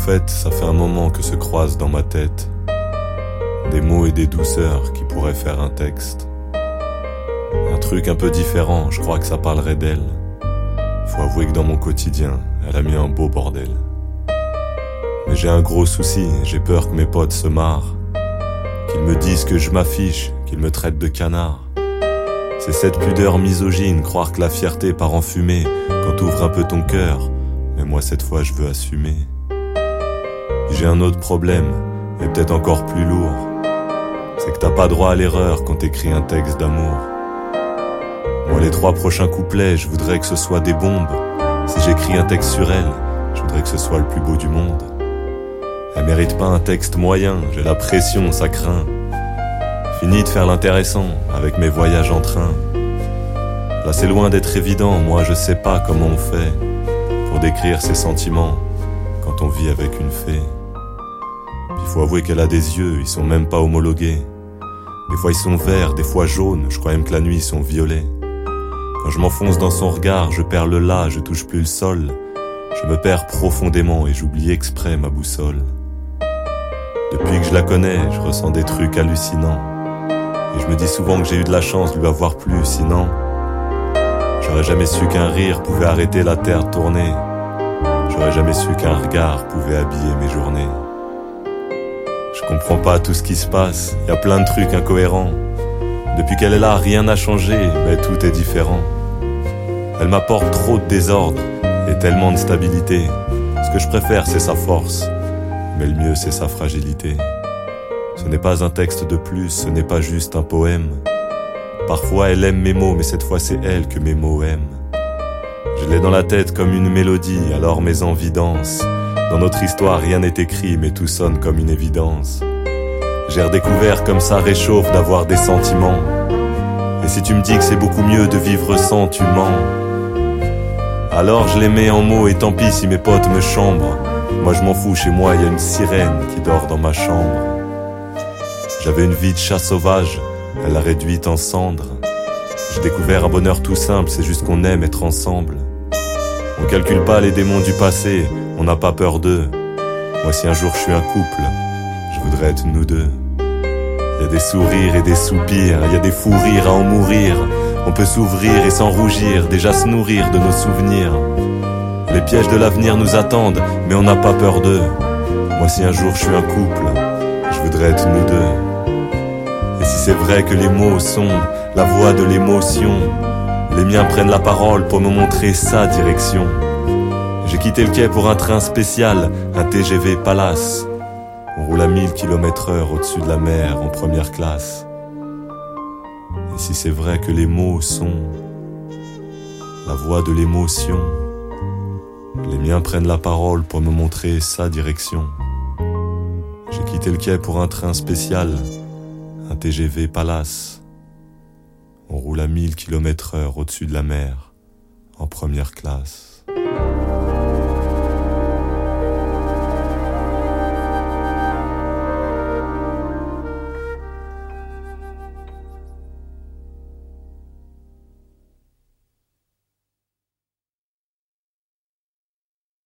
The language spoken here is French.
fait, ça fait un moment que se croisent dans ma tête des mots et des douceurs qui pourraient faire un texte. Un truc un peu différent, je crois que ça parlerait d'elle. Faut avouer que dans mon quotidien, elle a mis un beau bordel. Mais j'ai un gros souci, j'ai peur que mes potes se marrent, qu'ils me disent que je m'affiche, qu'ils me traitent de canard. C'est cette pudeur misogyne, croire que la fierté part en fumée quand t'ouvres un peu ton cœur. Mais moi cette fois je veux assumer. J'ai un autre problème, et peut-être encore plus lourd. C'est que t'as pas droit à l'erreur quand t'écris un texte d'amour. Moi les 3 prochains couplets, je voudrais que ce soit des bombes. Si j'écris un texte sur elle, je voudrais que ce soit le plus beau du monde. Elle mérite pas un texte moyen, j'ai la pression, ça craint. Fini de faire l'intéressant avec mes voyages en train. Là c'est loin d'être évident, moi je sais pas comment on fait pour décrire ses sentiments quand on vit avec une fée. Il faut avouer qu'elle a des yeux, ils sont même pas homologués. Des fois ils sont verts, des fois jaunes, je crois même que la nuit ils sont violets. Quand je m'enfonce dans son regard, je perds le là, je touche plus le sol. Je me perds profondément et j'oublie exprès ma boussole. Depuis que je la connais, je ressens des trucs hallucinants. Et je me dis souvent que j'ai eu de la chance de lui avoir plu, sinon j'aurais jamais su qu'un rire pouvait arrêter la terre de tourner. J'aurais jamais su qu'un regard pouvait habiller mes journées. Je comprends pas tout ce qui se passe, y a plein de trucs incohérents. Depuis qu'elle est là, rien n'a changé, mais tout est différent. Elle m'apporte trop de désordre et tellement de stabilité. Ce que je préfère, c'est sa force, mais le mieux, c'est sa fragilité. Ce n'est pas un texte de plus, ce n'est pas juste un poème. Parfois, elle aime mes mots, mais cette fois, c'est elle que mes mots aiment. Je l'ai dans la tête comme une mélodie, alors mes envies dansent. Dans notre histoire, rien n'est écrit, mais tout sonne comme une évidence. J'ai redécouvert comme ça réchauffe d'avoir des sentiments. Et si tu me dis que c'est beaucoup mieux de vivre sans, tu mens. Alors je les mets en mots et tant pis si mes potes me chambrent. Moi je m'en fous, chez moi y a une sirène qui dort dans ma chambre. J'avais une vie de chat sauvage, elle l'a réduite en cendres. J'ai découvert un bonheur tout simple, c'est juste qu'on aime être ensemble. On calcule pas les démons du passé, on n'a pas peur d'eux. Moi si un jour je suis un couple, je voudrais être nous deux. Y a des sourires et des soupirs, y a des fous rires à en mourir. On peut s'ouvrir et s'en rougir, déjà se nourrir de nos souvenirs. Les pièges de l'avenir nous attendent, mais on n'a pas peur d'eux. Moi si un jour je suis un couple, je voudrais être nous deux. Et si c'est vrai que les mots sont la voix de l'émotion, les miens prennent la parole pour me montrer sa direction. J'ai quitté le quai pour un train spécial, un TGV Palace. On roule à 1000 km/h au-dessus de la mer en première classe. Et si c'est vrai que les mots sont la voix de l'émotion, les miens prennent la parole pour me montrer sa direction. J'ai quitté le quai pour un train spécial, un TGV Palace. On roule à 1000 km/h au-dessus de la mer en première classe.